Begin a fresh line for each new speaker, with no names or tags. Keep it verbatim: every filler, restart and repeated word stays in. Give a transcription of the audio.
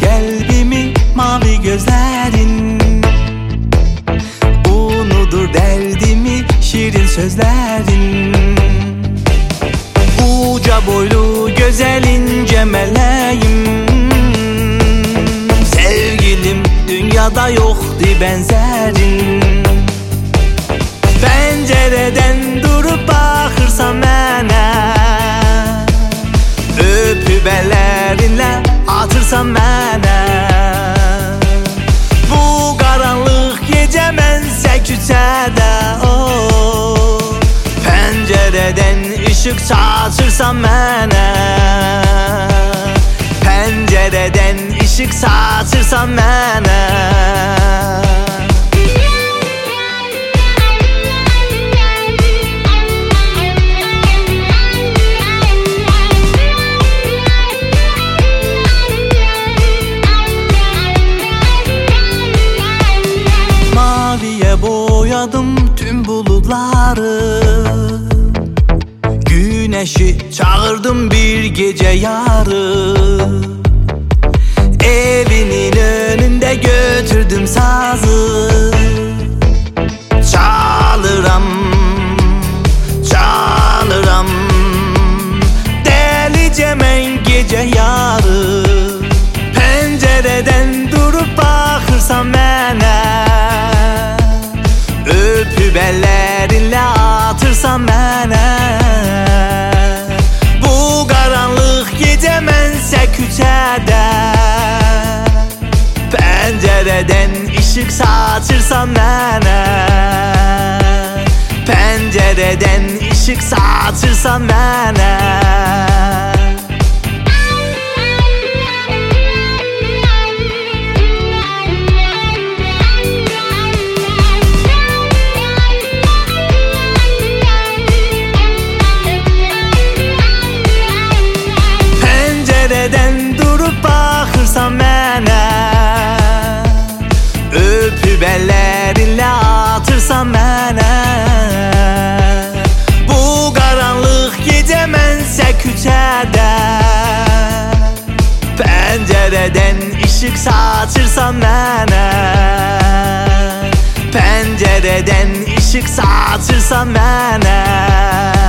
Qəlbimi mavi gözlərin, unudur dərdimi şirin sözlərin. Uca boylu gözəl incə mələyim, sevgilim dünyada yoxdur bənzərin. Pəncərədən durub baxırsan mənə, öpüb əllərinlə atırsan mənə. Bu qaranlıq gecə mənsə küçədə, oh, pəncərədən işıq saçırsan mənə. Pəncərədən işıq saçırsan mənə. Boyadım tüm bulutları, güneşi çağırdım bir gece yarı. Evinin önünde götürdüm sazı, çalıram, çalıram delice mən gece yarı. Pəncərədən durup baxırsan mənə, öpüb əllərinlə atırsan mənə. Bu qaranlıq gecə mənsə küçədə, pəncərədən işıq saçırsan mənə. Pəncərədən işıq saçırsan mənə. Durup baxırsan mənə, öpüb əllərinlə atırsan mənə. Bu qaranlıq gecə mənsə küçədə, pəncərədən işıq saçırsan mənə. Pəncərədən işıq saçırsan mənə.